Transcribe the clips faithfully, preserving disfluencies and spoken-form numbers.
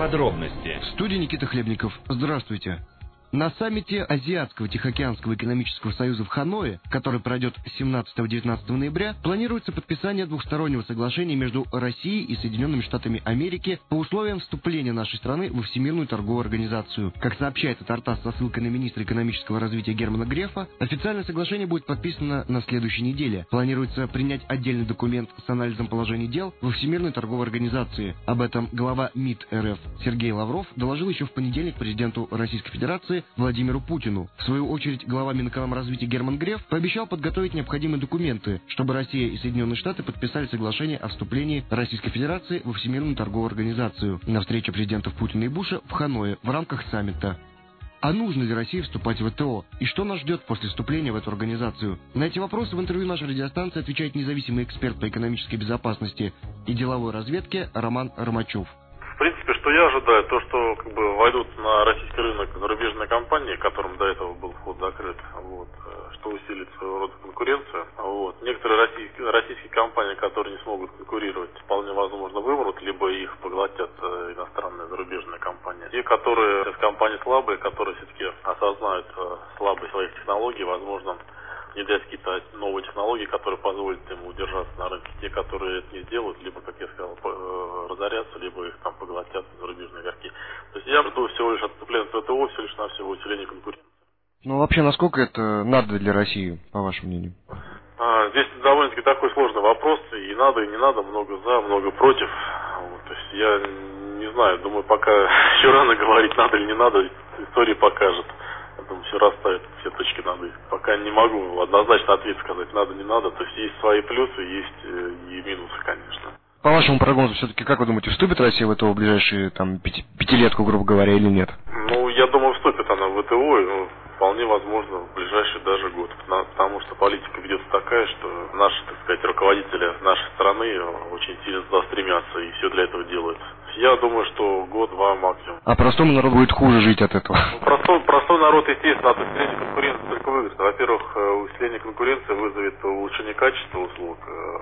подробности. В студии Никита Хлебников. Здравствуйте. На саммите Азиатского Тихоокеанского экономического союза в Ханое, который пройдет с семнадцатого-девятнадцатого ноября, планируется подписание двухстороннего соглашения между Россией и Соединенными Штатами Америки по условиям вступления нашей страны во Всемирную торговую организацию. Как сообщает Тартас со ссылкой на министра экономического развития Германа Грефа, официальное соглашение будет подписано на следующей неделе. Планируется принять отдельный документ с анализом положений дел во Всемирной торговой организации. Об этом глава МИД РФ Сергей Лавров доложил еще в понедельник президенту Российской Федерации Владимиру Путину. В свою очередь, глава Минэкономразвития Герман Греф пообещал подготовить необходимые документы, чтобы Россия и Соединенные Штаты подписали соглашение о вступлении Российской Федерации во Всемирную торговую организацию на встрече президентов Путина и Буша в Ханое в рамках саммита. А нужно ли России вступать в ВТО? И что нас ждет после вступления в эту организацию? На эти вопросы в интервью нашей радиостанции отвечает независимый эксперт по экономической безопасности и деловой разведке Роман Ромачев. В принципе, что я ожидаю, то, что как бы войдут на российский рынок зарубежные компании, которым до этого был вход закрыт, вот, что усилит своего рода конкуренцию. Вот. Некоторые российские, российские компании, которые не смогут конкурировать, вполне возможно вымрут, либо их поглотят иностранные зарубежные компании. Те, которые из компаний слабые, которые все-таки осознают слабость своих технологий, возможно, внедрять какие-то новые технологии, которые позволят им удержаться на рынке. Те, которые это не сделают, либо, как я сказал, разорятся, либо их там поглотят зарубежные игроки. То есть я жду всего лишь отступления от ВТО, всего лишь навсего усиления конкуренции. Ну, вообще, насколько это надо для России, по вашему мнению? А, здесь довольно-таки такой сложный вопрос. И надо, и не надо, много за, много против. Вот, то есть я не знаю, думаю, пока еще рано говорить, надо или не надо, история покажет. Думаю, все расставит, все точки над «и». Пока не могу однозначно ответ сказать, надо, не надо. То есть есть свои плюсы, есть и минусы, конечно. По вашему прогнозу, все-таки, как вы думаете, вступит Россия в ВТО в ближайшие там, пяти, пятилетку, грубо говоря, или нет? Ну, я думаю, вступит она в ВТО, ну, вполне возможно, в ближайший даже год. Потому что политика ведется такая, что наши, так сказать, руководители нашей страны очень сильно туда стремятся и все для этого делают. Я думаю, что год-два максимум. А простому народу будет хуже жить от этого? Простой, простой народ, естественно, от усиления конкуренции только выиграет. Во-первых, усиление конкуренции вызовет улучшение качества услуг.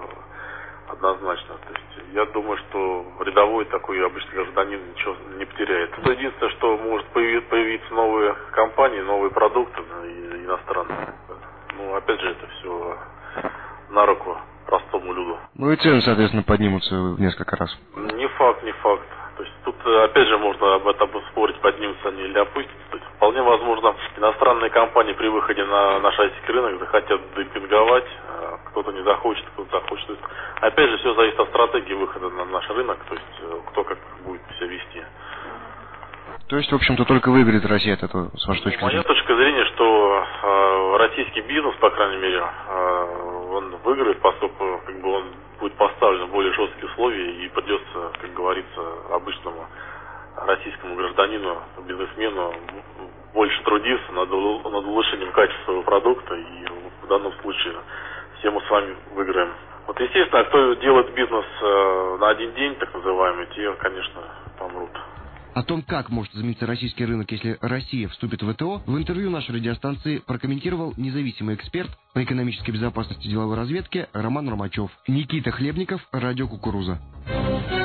Однозначно. То есть я думаю, что рядовой такой обычный гражданин ничего не потеряет. Единственное, что может появиться новые компании, новые продукты иностранные. Ну, опять же, это все на руку простому люду. Ну и цены, соответственно, поднимутся в несколько раз. Не факт, не факт. То есть тут, опять же, можно об этом спорить, поднимутся они или опустятся. То есть, вполне возможно, иностранные компании при выходе на наш российский рынок захотят демпинговать, кто-то не захочет, кто-то захочет. То есть, опять же, все зависит от стратегии выхода на наш рынок, то есть кто как будет себя вести. То есть, в общем-то, только выиграет Россия от этого, с вашей точки зрения? Моя точка зрения, что э, российский бизнес, по крайней мере, э, он выиграет, поскольку как бы он будет поставлен в более жесткие условия и придется, как говорится, обычному российскому гражданину, бизнесмену больше трудиться над, над улучшением качества своего продукта, и в данном случае все мы с вами выиграем. Вот, естественно, кто делает бизнес э, на один день, так называемый, те, конечно, помрут. О том, как может измениться российский рынок, если Россия вступит в ВТО, в интервью нашей радиостанции прокомментировал независимый эксперт по экономической безопасности и деловой разведке Роман Ромачев. Никита Хлебников, радио «Кукуруза».